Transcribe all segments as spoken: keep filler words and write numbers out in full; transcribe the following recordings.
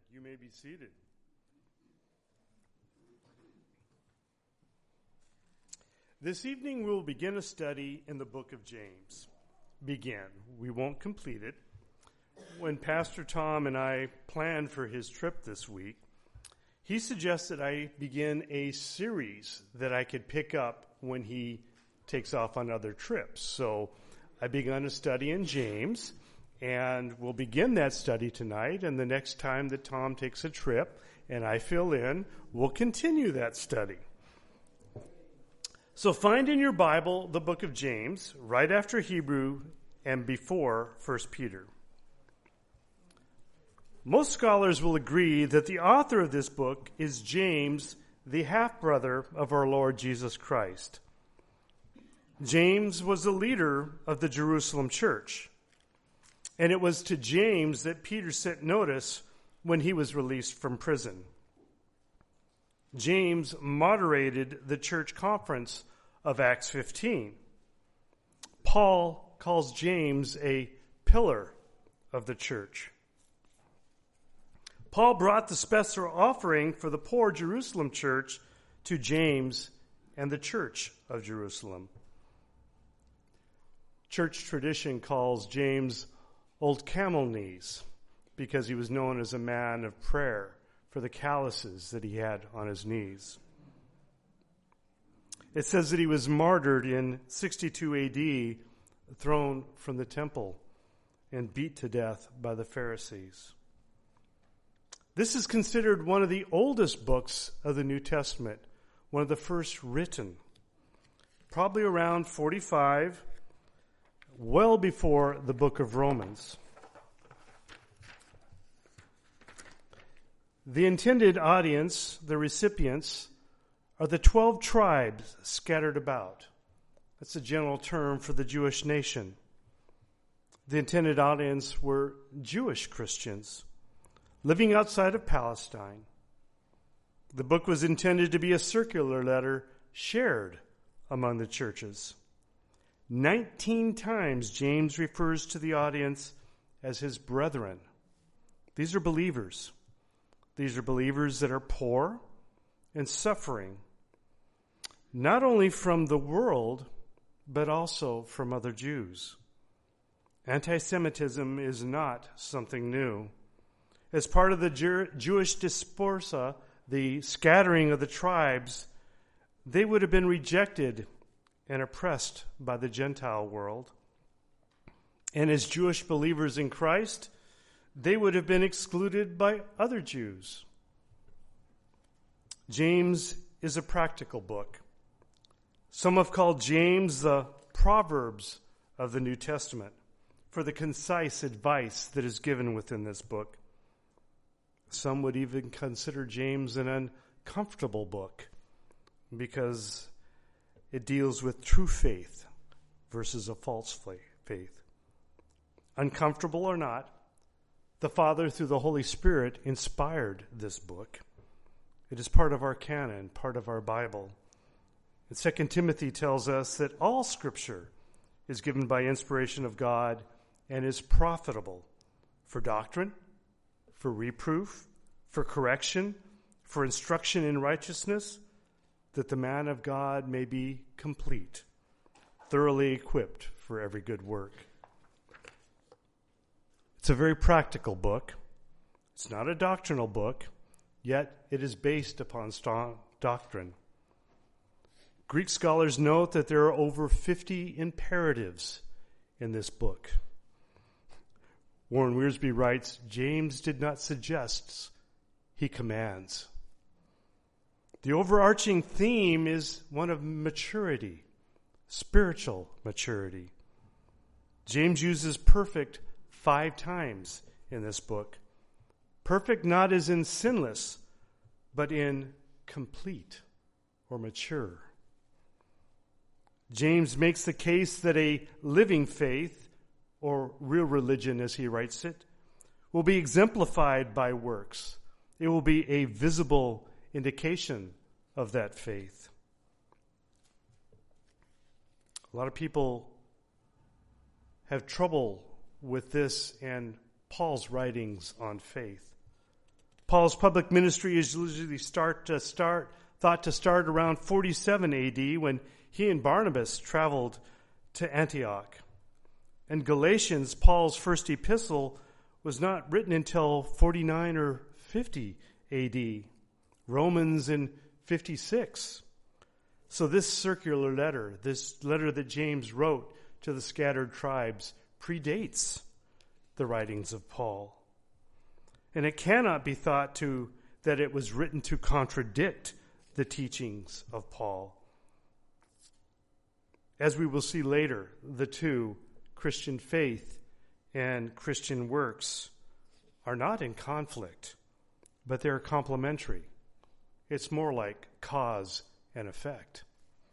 You may be seated. This evening we'll begin a study in the book of James. Begin. We won't complete it. When Pastor Tom and I planned for his trip this week, he suggested I begin a series that I could pick up when he takes off on other trips. So I begun a study in James, and we'll begin that study tonight, and the next time that Tom takes a trip and I fill in, we'll continue that study. So find in your Bible the book of James, right after Hebrew and before First Peter. Most scholars will agree that the author of this book is James, the half-brother of our Lord Jesus Christ. James was the leader of the Jerusalem church, and it was to James that Peter sent notice when he was released from prison. James moderated the church conference of Acts fifteen. Paul calls James a pillar of the church. Paul brought the special offering for the poor Jerusalem church to James and the church of Jerusalem. Church tradition calls James Old Camel Knees because he was known as a man of prayer for the calluses that he had on his knees. It says that he was martyred in sixty-two A D, thrown from the temple and beat to death by the Pharisees. This is considered one of the oldest books of the New Testament, one of the first written, probably around forty-five, well before the book of Romans. The intended audience, the recipients, are the twelve tribes scattered about. That's a general term for the Jewish nation. The intended audience were Jewish Christians living outside of Palestine. The book was intended to be a circular letter shared among the churches. Nineteen times James refers to the audience as his brethren. These are believers. These are believers that are poor and suffering, not only from the world, but also from other Jews. Anti-Semitism is not something new. As part of the Jer- Jewish diaspora, the scattering of the tribes, they would have been rejected and oppressed by the Gentile world. And as Jewish believers in Christ, they would have been excluded by other Jews. James is a practical book. Some have called James the Proverbs of the New Testament for the concise advice that is given within this book. Some would even consider James an uncomfortable book because it deals with true faith versus a false faith. Uncomfortable or not, the Father, through the Holy Spirit, inspired this book. It is part of our canon, part of our Bible. And Second Timothy tells us that all Scripture is given by inspiration of God and is profitable for doctrine, for reproof, for correction, for instruction in righteousness, that the man of God may be complete, thoroughly equipped for every good work. It's a very practical book. It's not a doctrinal book, yet it is based upon strong doctrine. Greek scholars note that there are over fifty imperatives in this book. Warren Wiersbe writes, James did not suggest, he commands. The overarching theme is one of maturity, spiritual maturity. James uses perfect five times in this book. Perfect not as in sinless, but in complete or mature. James makes the case that a living faith, or real religion as he writes it, will be exemplified by works. It will be a visible indication of that faith. A lot of people have trouble with this and Paul's writings on faith. Paul's public ministry is usually start to start, thought to start around forty-seven A D when he and Barnabas traveled to Antioch. And Galatians, Paul's first epistle, was not written until forty-nine or fifty A D. Romans in fifty-six. So this circular letter, this letter that James wrote to the scattered tribes, predates the writings of Paul. And it cannot be thought to that it was written to contradict the teachings of Paul. As we will see later, the two, Christian faith and Christian works, are not in conflict, but they're complementary. It's more like cause and effect.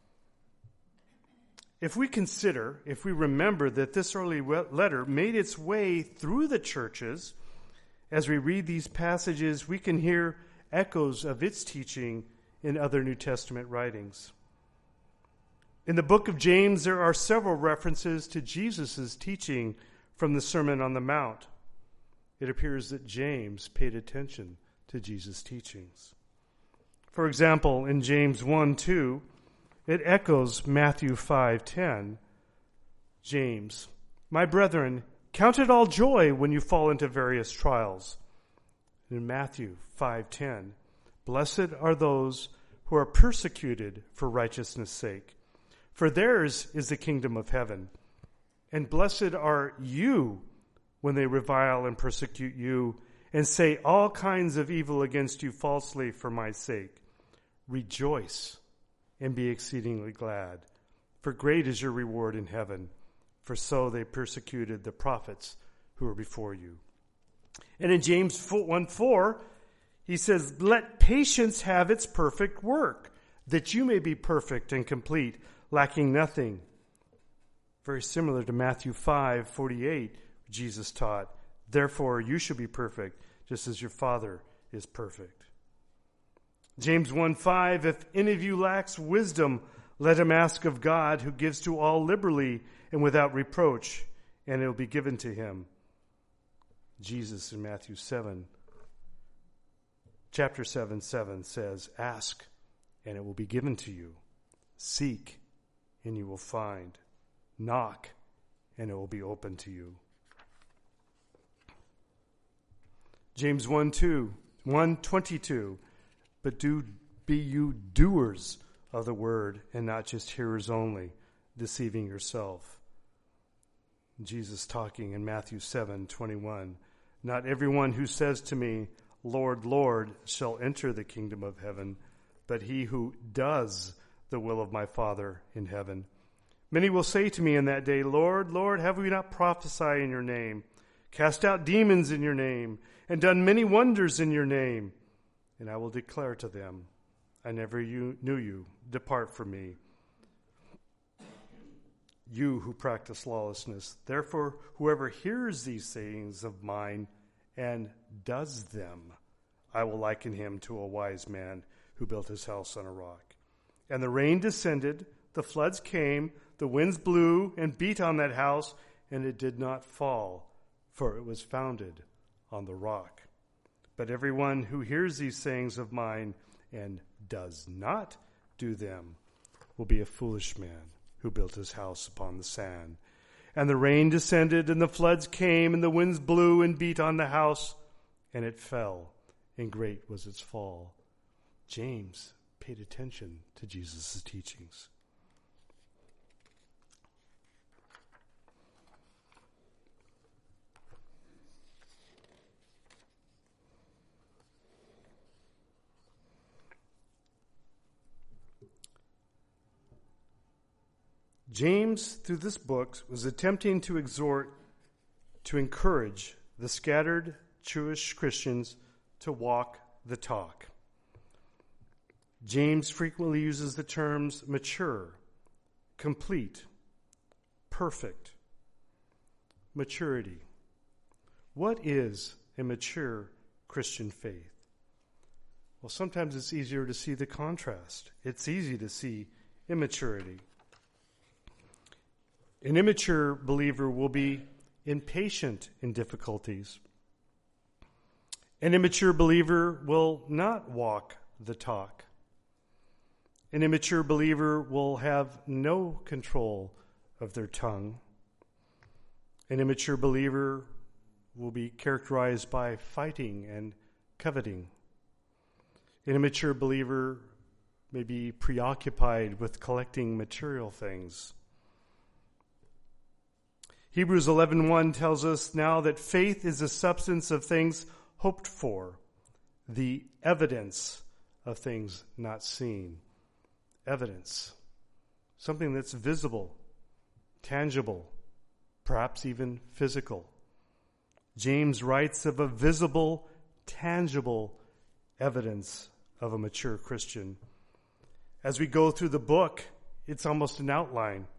If we consider, if we remember that this early letter made its way through the churches, as we read these passages, we can hear echoes of its teaching in other New Testament writings. In the book of James, there are several references to Jesus' teaching from the Sermon on the Mount. It appears that James paid attention to Jesus' teachings. For example, in James one two, it echoes Matthew five ten. James, my brethren, count it all joy when you fall into various trials. In Matthew five ten, blessed are those who are persecuted for righteousness' sake, for theirs is the kingdom of heaven. And blessed are you when they revile and persecute you and say all kinds of evil against you falsely for my sake. Rejoice and be exceedingly glad, for great is your reward in heaven, for so they persecuted the prophets who were before you. And in James one four, he says, let patience have its perfect work, that you may be perfect and complete, lacking nothing. Very similar to Matthew five forty-eight, Jesus taught, therefore you should be perfect, just as your Father is perfect. James one five, if any of you lacks wisdom, let him ask of God, who gives to all liberally and without reproach, and it will be given to him. Jesus in Matthew seven, chapter seven, seven says, ask, and it will be given to you. Seek, and you will find. Knock, and it will be open to you. James one two, one twenty-two, but do be you doers of the word and not just hearers only, deceiving yourself. Jesus talking in Matthew seven twenty-one, not everyone who says to me, Lord, Lord, shall enter the kingdom of heaven, but he who does the will of my Father in heaven. Many will say to me in that day, Lord, Lord, have we not prophesied in your name, cast out demons in your name, and done many wonders in your name? And I will declare to them, I never knew you. Depart from me, you who practice lawlessness. Therefore, whoever hears these sayings of mine and does them, I will liken him to a wise man who built his house on a rock. And the rain descended, the floods came, the winds blew and beat on that house, and it did not fall, for it was founded on the rock. But everyone who hears these sayings of mine and does not do them will be a foolish man who built his house upon the sand. And the rain descended, and the floods came, and the winds blew and beat on the house, and it fell, and great was its fall. James paid attention to Jesus' teachings. James, through this book, was attempting to exhort, to encourage the scattered Jewish Christians to walk the talk. James frequently uses the terms mature, complete, perfect, maturity. What is a mature Christian faith? Well, sometimes it's easier to see the contrast. It's easy to see immaturity. An immature believer will be impatient in difficulties. An immature believer will not walk the talk. An immature believer will have no control of their tongue. An immature believer will be characterized by fighting and coveting. An immature believer may be preoccupied with collecting material things. Hebrews eleven one tells us now that faith is the substance of things hoped for, the evidence of things not seen. Evidence. Something that's visible, tangible, perhaps even physical. James writes of a visible, tangible evidence of a mature Christian. As we go through the book, it's almost an outline.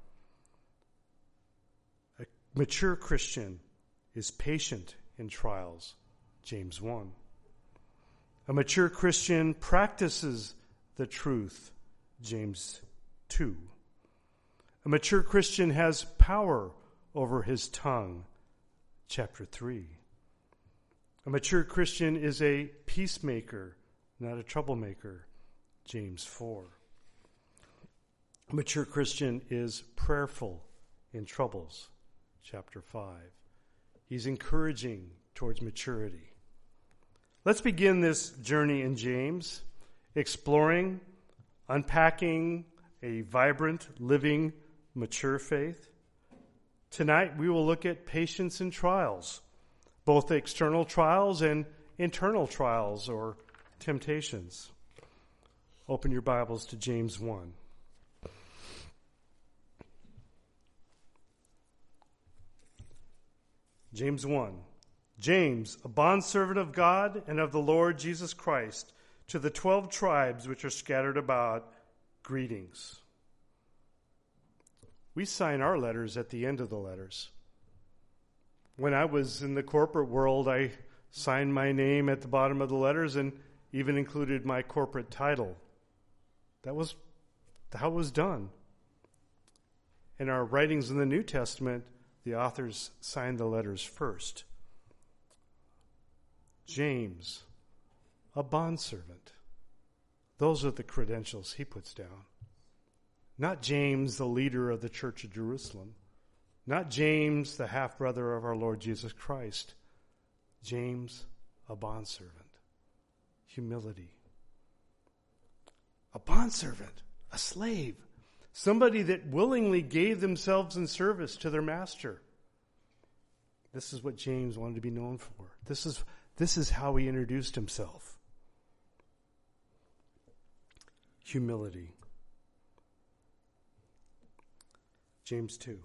A mature Christian is patient in trials, James one. A mature Christian practices the truth, James two. A mature Christian has power over his tongue, chapter three. A mature Christian is a peacemaker, not a troublemaker, James four. A mature Christian is prayerful in troubles, chapter five. He's encouraging towards maturity. Let's begin this journey in James, exploring, unpacking a vibrant, living, mature faith. Tonight we will look at patience in trials, both external trials and internal trials or temptations. Open your Bibles to James one. James one. James, a bondservant of God and of the Lord Jesus Christ, to the twelve tribes which are scattered about, greetings. We sign our letters at the end of the letters. When I was in the corporate world, I signed my name at the bottom of the letters and even included my corporate title. That was how it was done. In our writings in the New Testament, the authors signed the letters first. James, a bondservant. Those are the credentials he puts down. Not James, the leader of the Church of Jerusalem. Not James, the half-brother of our Lord Jesus Christ. James, a bondservant. Humility. A bondservant, a slave. Somebody that willingly gave themselves in service to their master. This is what James wanted to be known for. This is, this is how he introduced himself. Humility. James two.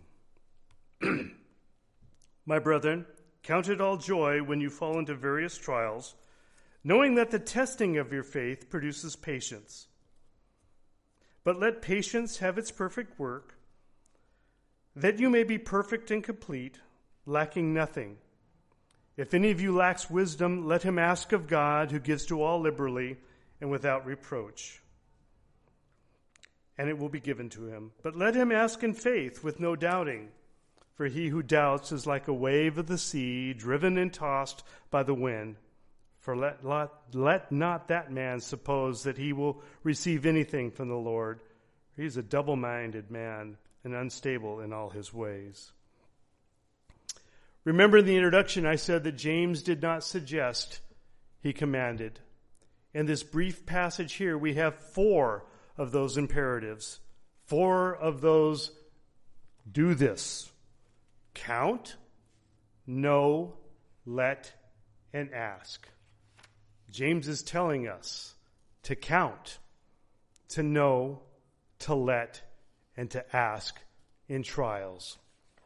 My brethren, count it all joy when you fall into various trials, knowing that the testing of your faith produces patience. But let patience have its perfect work, that you may be perfect and complete, lacking nothing. If any of you lacks wisdom, let him ask of God, who gives to all liberally and without reproach, and it will be given to him. But let him ask in faith with no doubting, for he who doubts is like a wave of the sea, driven and tossed by the wind. For let, let, let not that man suppose that he will receive anything from the Lord. He's a double-minded man and unstable in all his ways. Remember in the introduction I said that James did not suggest, he commanded. In this brief passage here we have four of those imperatives. Four of those do this. Count, know, let, and ask. James is telling us to count, to know, to let, and to ask in trials.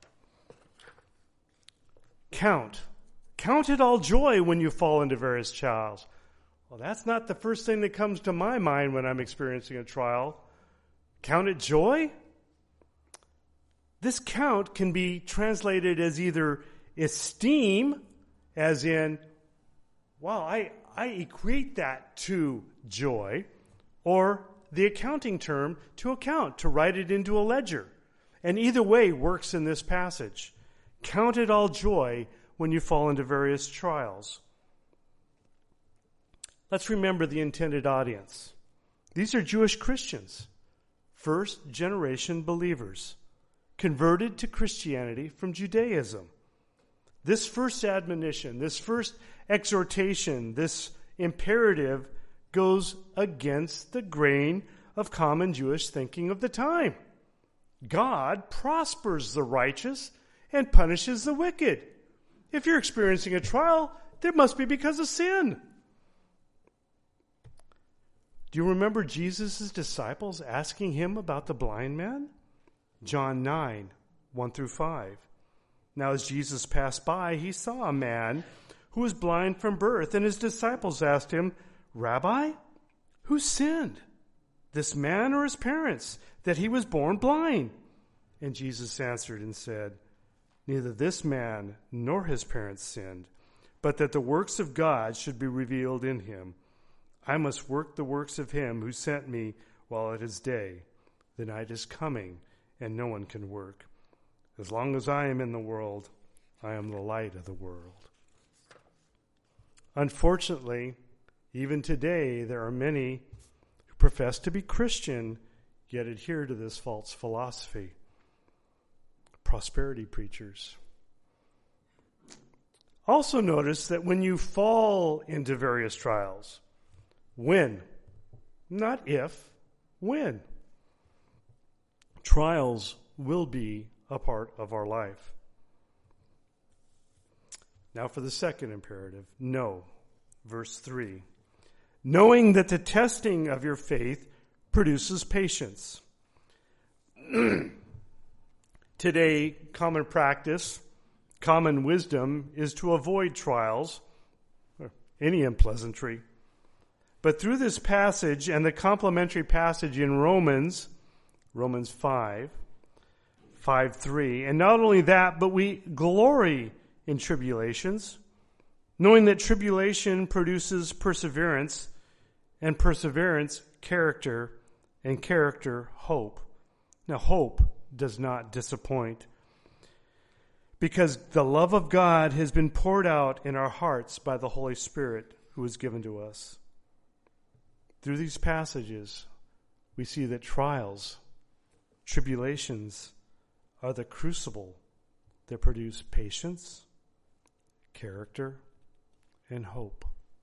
Count. Count it all joy when you fall into various trials. Well, that's not the first thing that comes to my mind when I'm experiencing a trial. Count it joy? This count can be translated as either esteem, as in, wow, I, I equate that to joy, or the accounting term to account, to write it into a ledger. And either way works in this passage. Count it all joy when you fall into various trials. Let's remember the intended audience. These are Jewish Christians, first generation believers, converted to Christianity from Judaism. This first admonition, this first exhortation, this imperative goes against the grain of common Jewish thinking of the time. God prospers the righteous and punishes the wicked. If you're experiencing a trial, there must be because of sin. Do you remember Jesus' disciples asking him about the blind man? John nine, one through five. Now as Jesus passed by, he saw a man who was blind from birth, and his disciples asked him, Rabbi, who sinned, this man or his parents, that he was born blind? And Jesus answered and said, neither this man nor his parents sinned, but that the works of God should be revealed in him. I must work the works of him who sent me while it is day. The night is coming, and no one can work. As long as I am in the world, I am the light of the world. Unfortunately, even today, there are many who profess to be Christian, yet adhere to this false philosophy. Prosperity preachers. Also notice that when you fall into various trials, when, not if, when. Trials will be a part of our life. Now for the second imperative, know. Verse three. Knowing that the testing of your faith produces patience. Today, common practice, common wisdom is to avoid trials, or any unpleasantry. But through this passage and the complementary passage in Romans, Romans five, five three, and not only that, but we glory in tribulations, knowing that tribulation produces perseverance, and perseverance, character, and character, hope. Now, hope does not disappoint, because the love of God has been poured out in our hearts by the Holy Spirit who is given to us. Through these passages, we see that trials, tribulations, are the crucible that produce patience, character, and hope.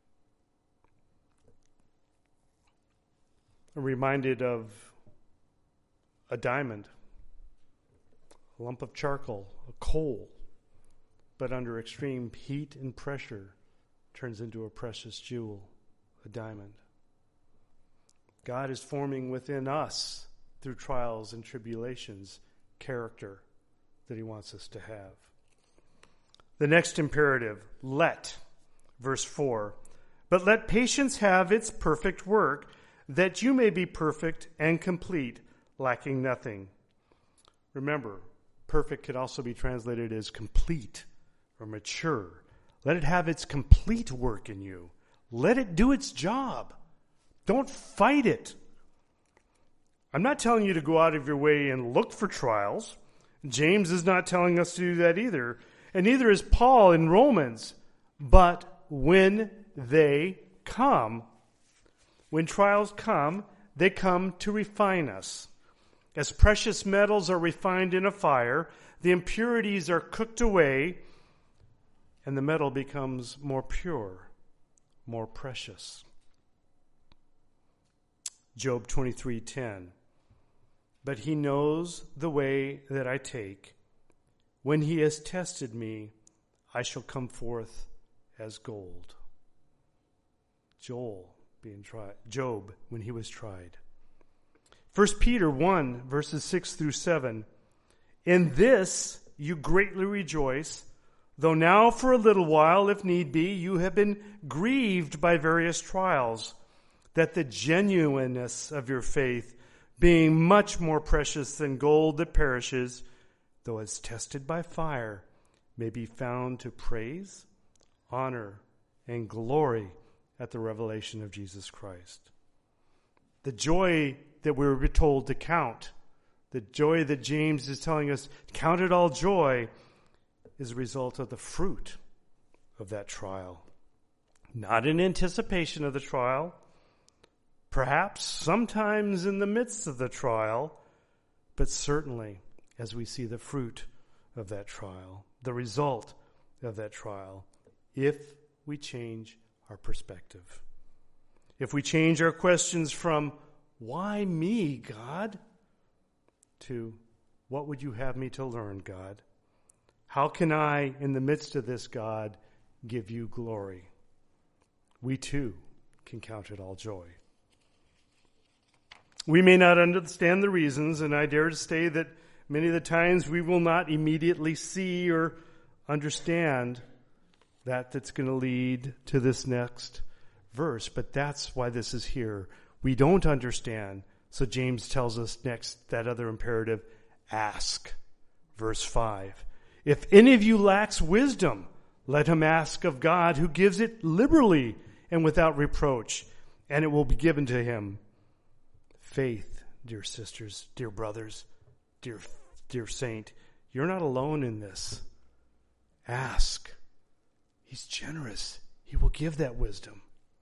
I'm reminded of a diamond, a lump of charcoal, a coal, but under extreme heat and pressure turns into a precious jewel, a diamond. God is forming within us, through trials and tribulations, character that he wants us to have. The next imperative, let, verse four. But let patience have its perfect work, that you may be perfect and complete, lacking nothing. Remember, perfect could also be translated as complete or mature. Let it have its complete work in you. Let it do its job. Don't fight it. I'm not telling you to go out of your way and look for trials. James is not telling us to do that either. And neither is Paul in Romans. But when they come, when trials come, they come to refine us. As precious metals are refined in a fire, the impurities are cooked away, and the metal becomes more pure, more precious. Job twenty-three ten. But he knows the way that I take. When he has tested me, I shall come forth as gold. Joel being tried. Job, when he was tried. First Peter one, verses six through seven. In this you greatly rejoice, though now for a little while, if need be, you have been grieved by various trials, that the genuineness of your faith, being much more precious than gold that perishes, though it's tested by fire, may be found to praise, honor, and glory at the revelation of Jesus Christ. The joy that we were told to count, the joy that James is telling us, count it all joy, is a result of the fruit of that trial. not in anticipation of the trial, perhaps sometimes in the midst of the trial, but certainly as we see the fruit of that trial, the result of that trial, if we change our perspective. If we change our questions from, why me, God, to, what would you have me to learn, God? How can I, in the midst of this, God, give you glory? We too can count it all joy. We may not understand the reasons, and I dare to say that many of the times we will not immediately see or understand that that's going to lead to this next verse, but that's why this is here. We don't understand, so James tells us next, that other imperative, ask. Verse five. If any of you lacks wisdom, let him ask of God, who gives it liberally and without reproach, and it will be given to him. Faith, dear sisters, dear brothers, dear, dear saint, you're not alone in this. Ask. He's generous. He will give that wisdom.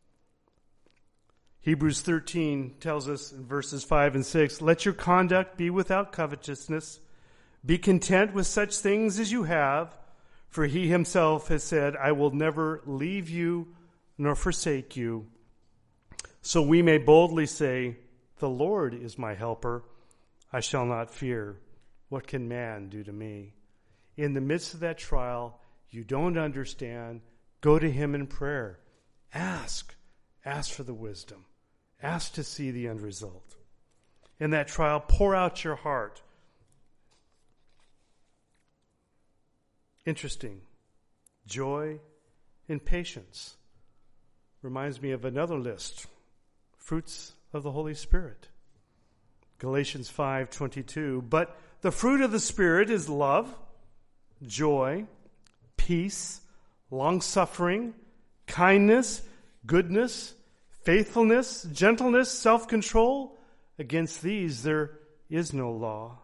Hebrews thirteen tells us in verses five and six, let your conduct be without covetousness. Be content with such things as you have, for he himself has said, I will never leave you nor forsake you. So we may boldly say, the Lord is my helper. I shall not fear. What can man do to me? In the midst of that trial, you don't understand, go to him in prayer. Ask. Ask for the wisdom. Ask to see the end result. In that trial, pour out your heart. Interesting. Joy and patience. Reminds me of another list. Fruits of the Holy Spirit. Galatians five twenty-two. But the fruit of the Spirit is love, joy, peace, long-suffering, kindness, goodness, faithfulness, gentleness, self-control. Against these there is no law.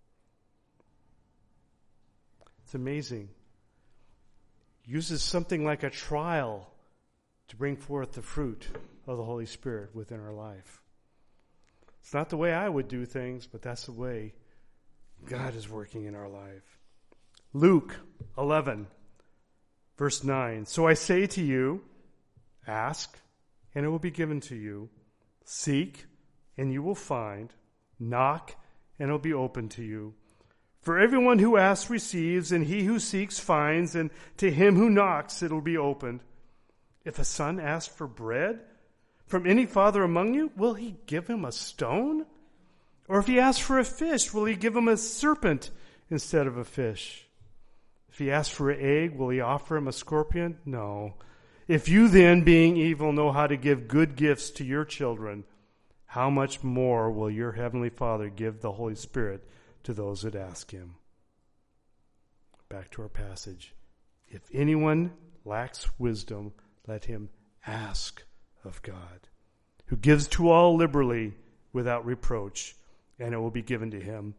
It's amazing. Uses something like a trial to bring forth the fruit of the Holy Spirit within our life. It's not the way I would do things, but that's the way God is working in our life. Luke eleven, verse nine. So I say to you, ask, and it will be given to you. Seek, and you will find. Knock, and it will be opened to you. For everyone who asks receives, and he who seeks finds, and to him who knocks it will be opened. If a son asks for bread from any father among you, will he give him a stone? Or if he asks for a fish, will he give him a serpent instead of a fish? If he asks for an egg, will he offer him a scorpion? No. If you then, being evil, know how to give good gifts to your children, how much more will your heavenly Father give the Holy Spirit to those that ask him? Back to our passage. If anyone lacks wisdom, let him ask of God, who gives to all liberally without reproach, and it will be given to him.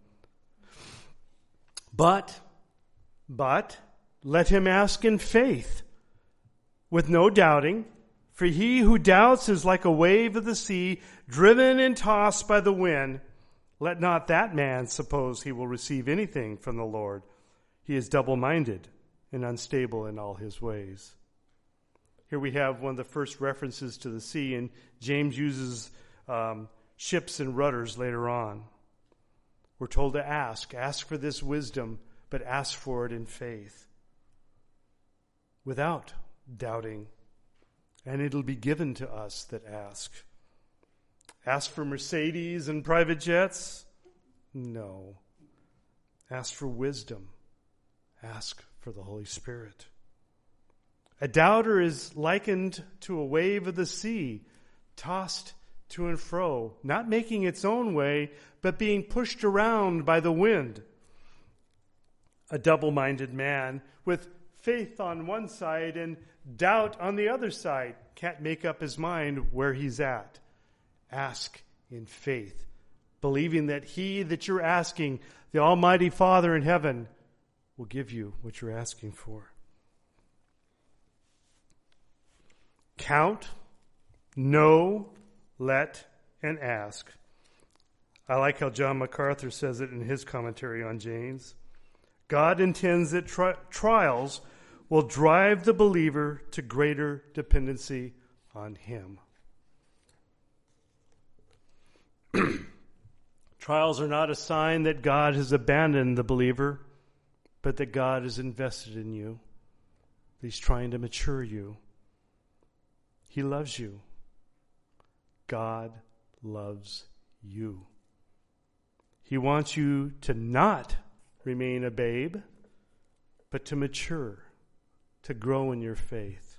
But, but, let him ask in faith, with no doubting, for he who doubts is like a wave of the sea, driven and tossed by the wind. Let not that man suppose he will receive anything from the Lord. He is double-minded and unstable in all his ways. Here we have one of the first references to the sea, and James uses um, ships and rudders later on. We're told to ask. Ask for this wisdom, but ask for it in faith, without doubting. And it'll be given to us that ask. Ask for Mercedes and private jets? No. Ask for wisdom. Ask for the Holy Spirit. A doubter is likened to a wave of the sea, tossed to and fro, not making its own way, but being pushed around by the wind. A double-minded man with faith on one side and doubt on the other side can't make up his mind where he's at. Ask in faith, believing that he that you're asking, the Almighty Father in heaven, will give you what you're asking for. Count, know, let, and ask. I like how John MacArthur says it in his commentary on James. God intends that tri- trials will drive the believer to greater dependency on him. Trials are not a sign that God has abandoned the believer, but that God is invested in you. He's trying to mature you. He loves you. God loves you. He wants you to not remain a babe, but to mature, to grow in your faith.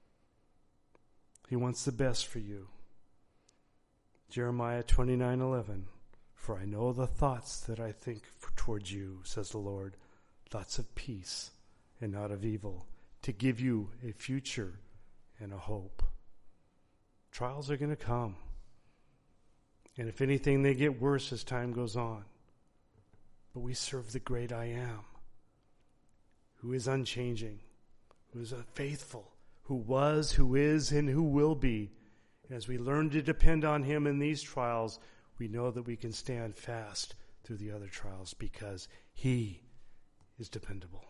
He wants the best for you. Jeremiah twenty-nine eleven. For I know the thoughts that I think towards you, says the Lord, thoughts of peace and not of evil, to give you a future and a hope. Trials are going to come. And if anything, they get worse as time goes on. But we serve the great I Am, who is unchanging, who is faithful, who was, who is, and who will be. And as we learn to depend on him in these trials, we know that we can stand fast through the other trials because he is dependable.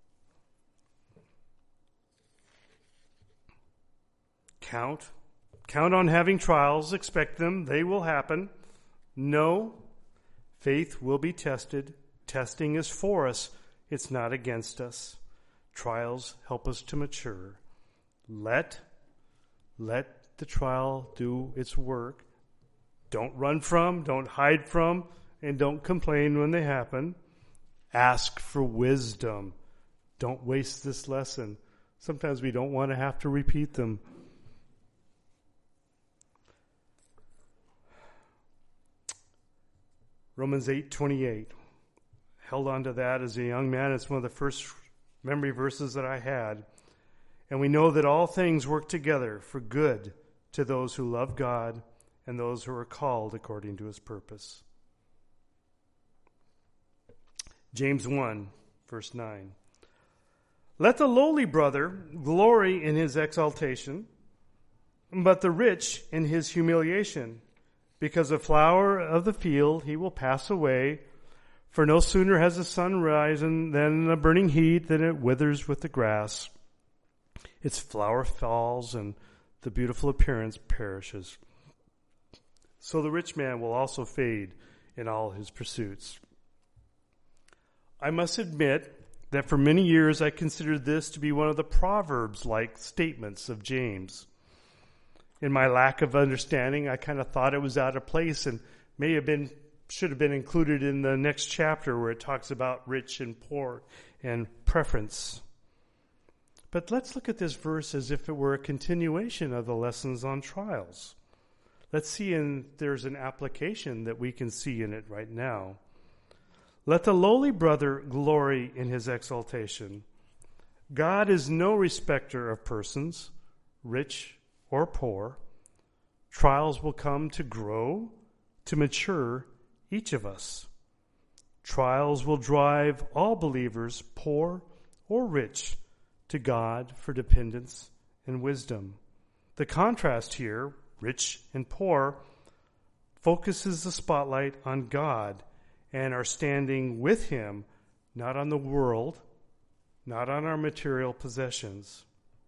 Count. Count on having trials. Expect them. They will happen. Know. Faith will be tested. Testing is for us. It's not against us. Trials help us to mature. Let, let the trial do its work. Don't run from, don't hide from, and don't complain when they happen. Ask for wisdom. Don't waste this lesson. Sometimes we don't want to have to repeat them. Romans eight twenty-eight. Held on to that as a young man. It's one of the first memory verses that I had. And we know that all things work together for good to those who love God and those who are called according to his purpose. James one, verse nine. Let the lowly brother glory in his exaltation, but the rich in his humiliation. Because the flower of the field he will pass away. For no sooner has the sun risen than a burning heat, than it withers with the grass. Its flower falls, and the beautiful appearance perishes. So the rich man will also fade in all his pursuits. I must admit that for many years I considered this to be one of the Proverbs-like statements of James. In my lack of understanding, I kind of thought it was out of place and may have been, should have been included in the next chapter where it talks about rich and poor and preference. But let's look at this verse as if it were a continuation of the lessons on trials. Let's see if there's an application that we can see in it right now. Let the lowly brother glory in his exaltation. God is no respecter of persons, rich or poor. Trials will come to grow, to mature each of us. Trials will drive all believers, poor or rich, to God for dependence and wisdom. The contrast here, rich and poor, focuses the spotlight on God and our standing with him, not on the world, not on our material possessions.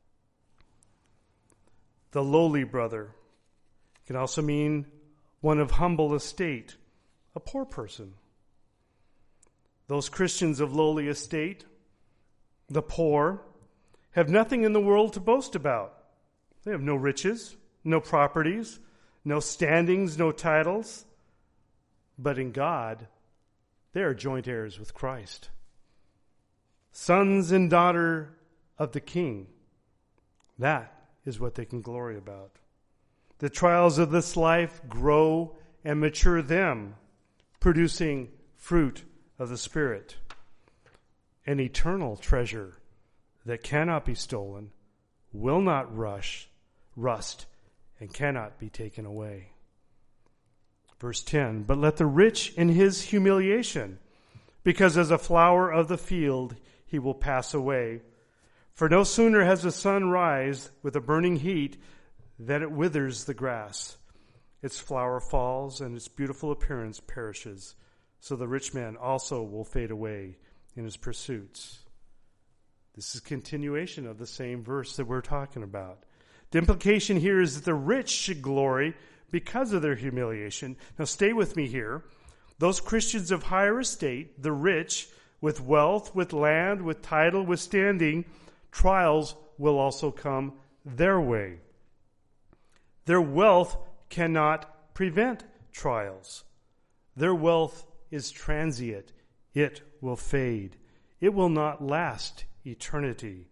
The lowly brother can also mean one of humble estate, a poor person. Those Christians of lowly estate, the poor, have nothing in the world to boast about. They have no riches, no properties, no standings, no titles. But in God, they are joint heirs with Christ. Sons and daughter of the King. That is what they can glory about. The trials of this life grow and mature them, producing fruit of the Spirit. An eternal treasure that cannot be stolen, will not rush, rust, and cannot be taken away. Verse ten, but let the rich in his humiliation, because as a flower of the field he will pass away. For no sooner has the sun rise with a burning heat than it withers the grass. Its flower falls, and its beautiful appearance perishes. So the rich man also will fade away in his pursuits. This is continuation of the same verse that we're talking about. The implication here is that the rich should glory because of their humiliation. Now stay with me here. Those Christians of higher estate, the rich, with wealth, with land, with title, with standing, trials will also come their way. Their wealth cannot prevent trials. Their wealth is transient. It will fade. It will not last eternity.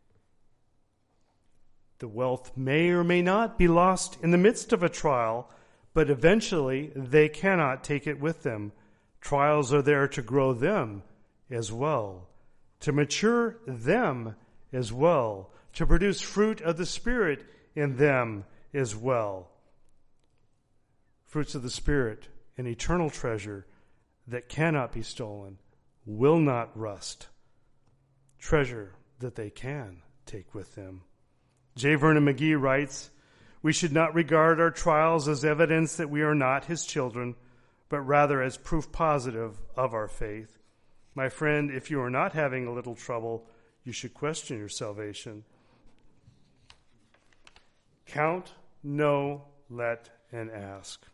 The wealth may or may not be lost in the midst of a trial, but eventually they cannot take it with them. Trials are there to grow them as well, to mature them as well, to produce fruit of the Spirit in them as well. Fruits of the Spirit, an eternal treasure that cannot be stolen, will not rust. Treasure that they can take with them. J. Vernon McGee writes, "We should not regard our trials as evidence that we are not his children, but rather as proof positive of our faith. My friend, if you are not having a little trouble, you should question your salvation. Count, know, let, and ask."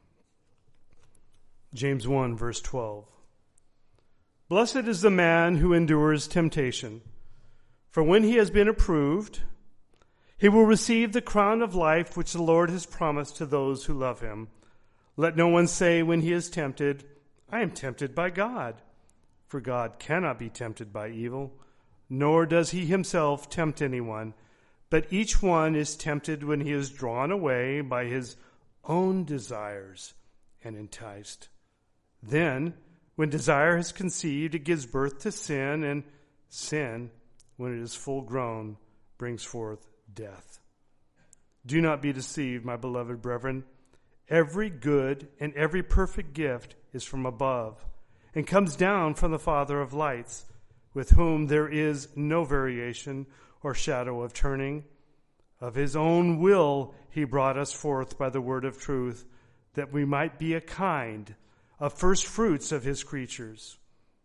James one, verse twelve. "Blessed is the man who endures temptation, for when he has been approved, he will receive the crown of life which the Lord has promised to those who love him. Let no one say when he is tempted, 'I am tempted by God.' For God cannot be tempted by evil, nor does he himself tempt anyone. But each one is tempted when he is drawn away by his own desires and enticed. Then, when desire has conceived, it gives birth to sin, and sin, when it is full grown, brings forth death. Do not be deceived, my beloved brethren. Every good and every perfect gift is from above, and comes down from the Father of lights, with whom there is no variation or shadow of turning. Of his own will he brought us forth by the word of truth, that we might be a kind of first fruits of his creatures."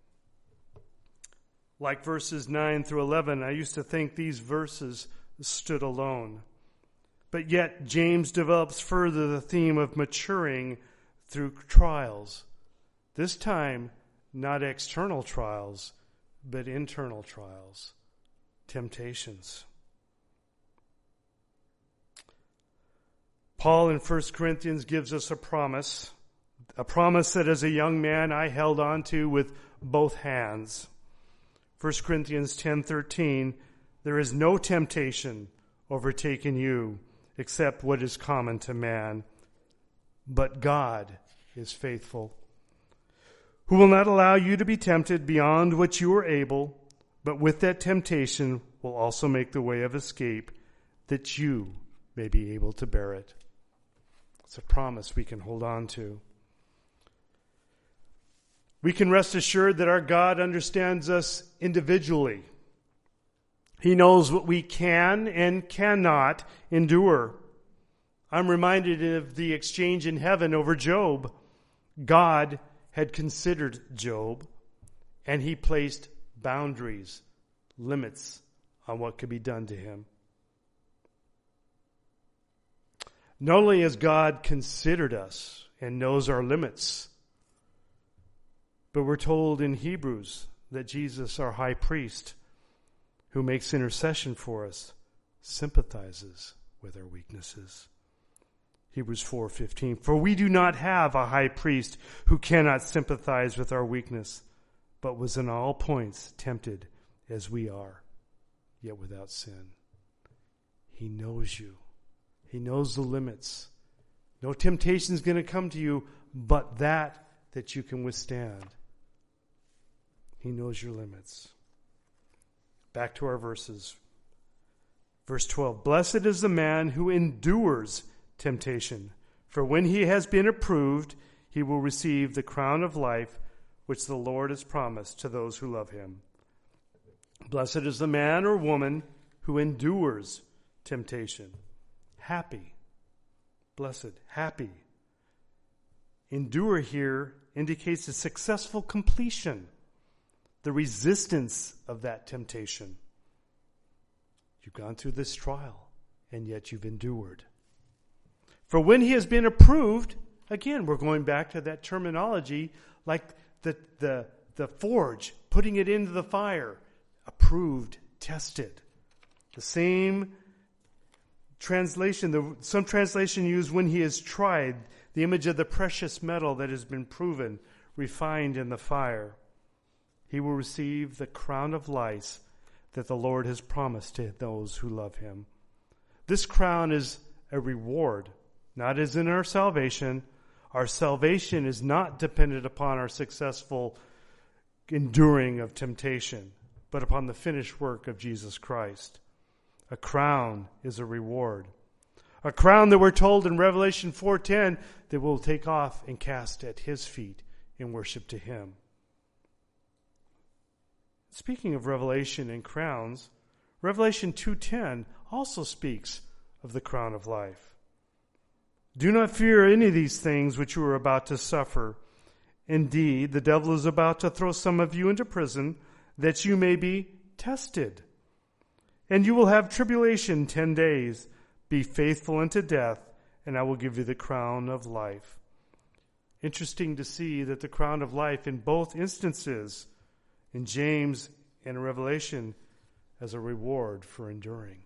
Like verses nine through eleven, I used to think these verses stood alone. But yet James develops further the theme of maturing through trials. This time, not external trials, but internal trials, temptations. Paul in First Corinthians gives us a promise, a promise that as a young man I held on to with both hands. First Corinthians ten thirteen, "There is no temptation overtaken you except what is common to man. But God is faithful, who will not allow you to be tempted beyond what you are able, but with that temptation will also make the way of escape, that you may be able to bear it." It's a promise we can hold on to. We can rest assured that our God understands us individually. He knows what we can and cannot endure. I'm reminded of the exchange in heaven over Job. God had considered Job, and he placed boundaries, limits on what could be done to him. Not only has God considered us and knows our limits, but we're told in Hebrews that Jesus, our high priest, who makes intercession for us, sympathizes with our weaknesses. Hebrews four fifteen, "For we do not have a high priest who cannot sympathize with our weakness, but was in all points tempted as we are, yet without sin." He knows you. He knows the limits. No temptation is going to come to you but that that you can withstand. He knows your limits. Back to our verses. Verse twelve, "Blessed is the man who endures temptation, for when he has been approved, he will receive the crown of life which the Lord has promised to those who love him." Blessed is the man or woman who endures temptation. Happy. Blessed. Happy. Endure here indicates a successful completion, the resistance of that temptation. You've gone through this trial, and yet you've endured. For when he has been approved, again, we're going back to that terminology, like the, the, the forge, putting it into the fire. Approved, tested. The same translation, the, some translation use when he is tried, the image of the precious metal that has been proven, refined in the fire. He will receive the crown of life that the Lord has promised to those who love him. This crown is a reward, not as in our salvation. Our salvation is not dependent upon our successful enduring of temptation, but upon the finished work of Jesus Christ. A crown is a reward. A crown that we're told in Revelation four ten that we'll take off and cast at his feet in worship to him. Speaking of Revelation and crowns, Revelation two ten also speaks of the crown of life. Do not fear any of these things which you are about to suffer. Indeed, the devil is about to throw some of you into prison, that you may be tested. And you will have tribulation ten days. Be faithful unto death, and I will give you the crown of life. Interesting to see that the crown of life in both instances, in James and in Revelation, as a reward for enduring.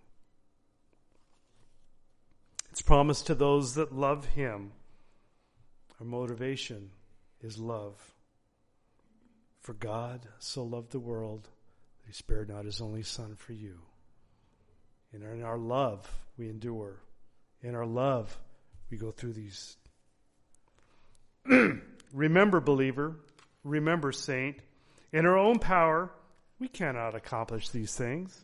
It's promised to those that love him. Our motivation is love. For God so loved the world that he spared not his only Son for you. And in our love, we endure. In our love, we go through these. Remember, believer, remember, saint, in our own power, we cannot accomplish these things.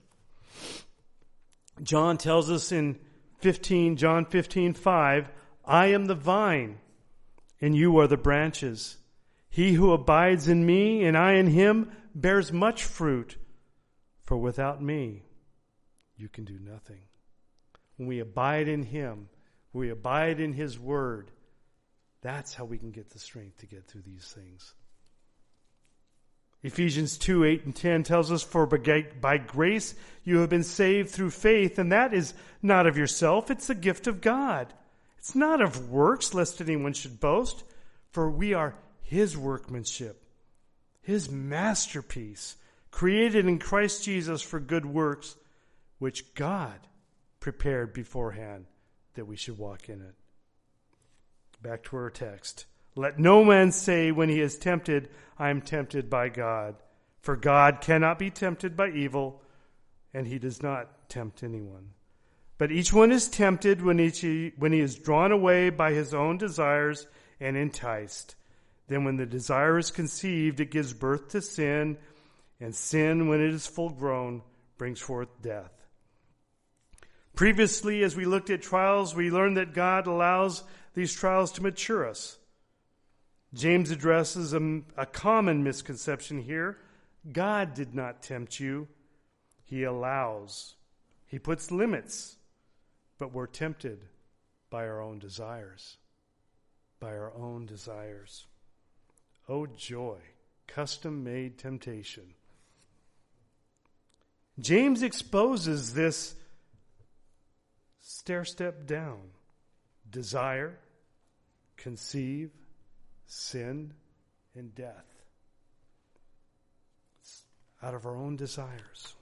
John tells us in fifteen, John fifteen five, I am the vine, and you are the branches. He who abides in me, and I in him, bears much fruit, for without me, you can do nothing. When we abide in him, when we abide in his word, that's how we can get the strength to get through these things. Ephesians two, eight and ten tells us, for by grace you have been saved through faith, and that is not of yourself, it's the gift of God. It's not of works, lest anyone should boast, for we are his workmanship, his masterpiece, created in Christ Jesus for good works, which God prepared beforehand that we should walk in it. Back to our text. Let no man say when he is tempted, I am tempted by God. For God cannot be tempted by evil, and he does not tempt anyone. But each one is tempted when he, when he is drawn away by his own desires and enticed. Then when the desire is conceived, it gives birth to sin, and sin, when it is full grown, brings forth death. Previously, as we looked at trials, we learned that God allows these trials to mature us. James addresses a, a common misconception here. God did not tempt you. He allows. He puts limits. But we're tempted by our own desires. By our own desires. Oh joy, custom-made temptation. James exposes this stair-step down. Desire, conceive, sin, and death. It's out of our own desires.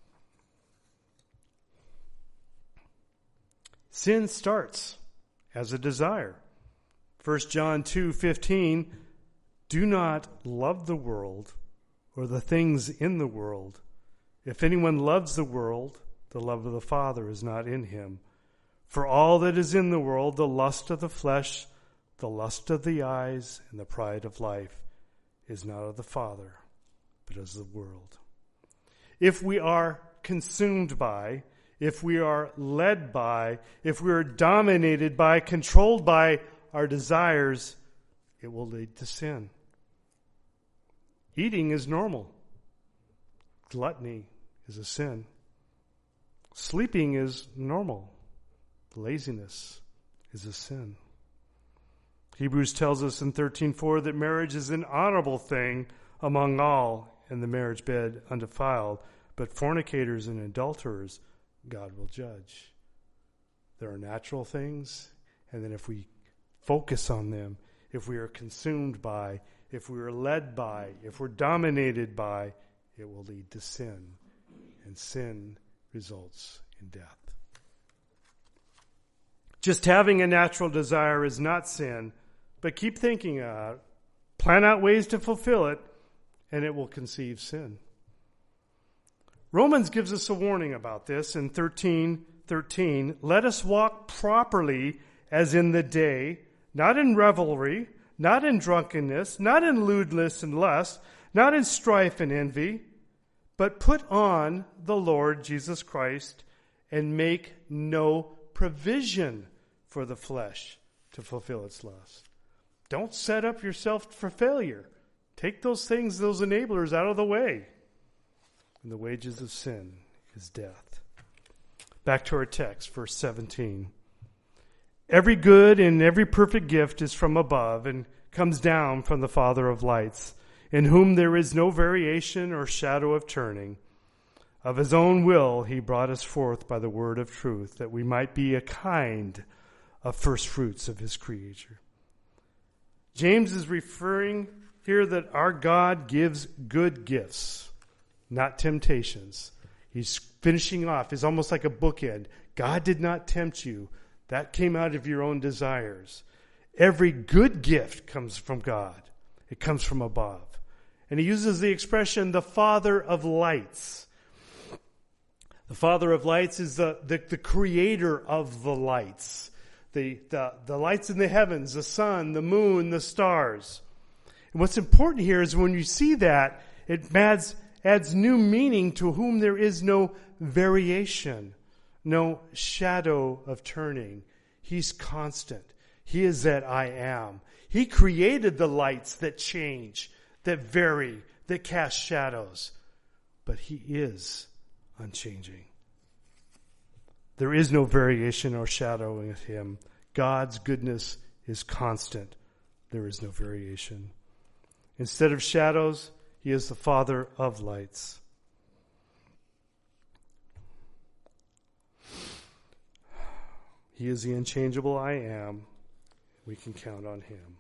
Sin starts as a desire. First John two fifteen, do not love the world or the things in the world. If anyone loves the world, the love of the Father is not in him. For all that is in the world, the lust of the flesh, the lust of the eyes, and the pride of life, is not of the Father, but of the world. If we are consumed by, if we are led by, if we are dominated by, controlled by our desires, it will lead to sin. Eating is normal. Gluttony is a sin. Sleeping is normal. Laziness is a sin. Hebrews tells us in thirteen four that marriage is an honorable thing among all, and the marriage bed undefiled, but fornicators and adulterers God will judge. There are natural things, and then if we focus on them, if we are consumed by, if we are led by, if we're dominated by, it will lead to sin, and sin results in death. Just having a natural desire is not sin, but keep thinking about it, plan out ways to fulfill it, and it will conceive sin. Romans gives us a warning about this in thirteen thirteen. Let us walk properly as in the day, not in revelry, not in drunkenness, not in lewdness and lust, not in strife and envy, but put on the Lord Jesus Christ and make no provision for the flesh to fulfill its lust. Don't set up yourself for failure. Take those things, those enablers out of the way. And the wages of sin is death. Back to our text, verse seventeen. Every good and every perfect gift is from above and comes down from the Father of lights, in whom there is no variation or shadow of turning. Of his own will he brought us forth by the word of truth, that we might be a kind of first fruits of his creature. James is referring here that our God gives good gifts, not temptations. He's finishing off. It's almost like a bookend. God did not tempt you. That came out of your own desires. Every good gift comes from God. It comes from above. And he uses the expression, the Father of lights. The Father of lights is the, the, the creator of the lights. The, the, the lights in the heavens, the sun, the moon, the stars. And what's important here is when you see that, it adds, adds new meaning to whom there is no variation, no shadow of turning. He's constant. He is that I am. He created the lights that change, that vary, that cast shadows. But he is unchanging. There is no variation or shadow in him. God's goodness is constant. There is no variation. Instead of shadows, he is the Father of lights. He is the unchangeable I am. We can count on him.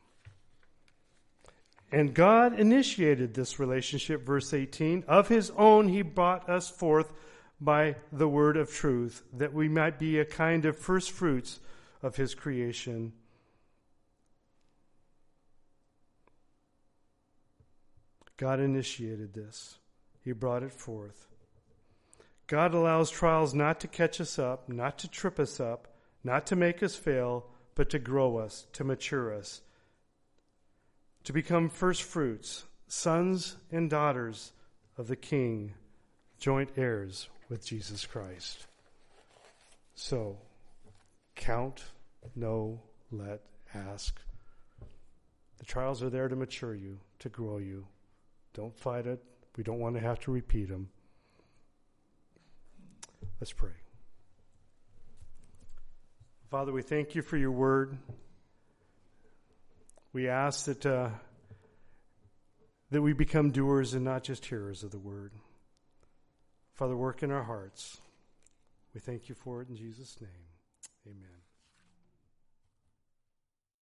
And God initiated this relationship, verse eighteen. Of his own he brought us forth by the word of truth, that we might be a kind of first fruits of his creation. God initiated this. He brought it forth. God allows trials not to catch us up, not to trip us up, not to make us fail, but to grow us, to mature us, to become first fruits, sons and daughters of the King, joint heirs with Jesus Christ. So, count, know, let, ask. The trials are there to mature you, to grow you. Don't fight it. We don't want to have to repeat them. Let's pray. Father, we thank you for your word. We ask that uh, that we become doers and not just hearers of the word. Father, work in our hearts. We thank you for it in Jesus' name. Amen.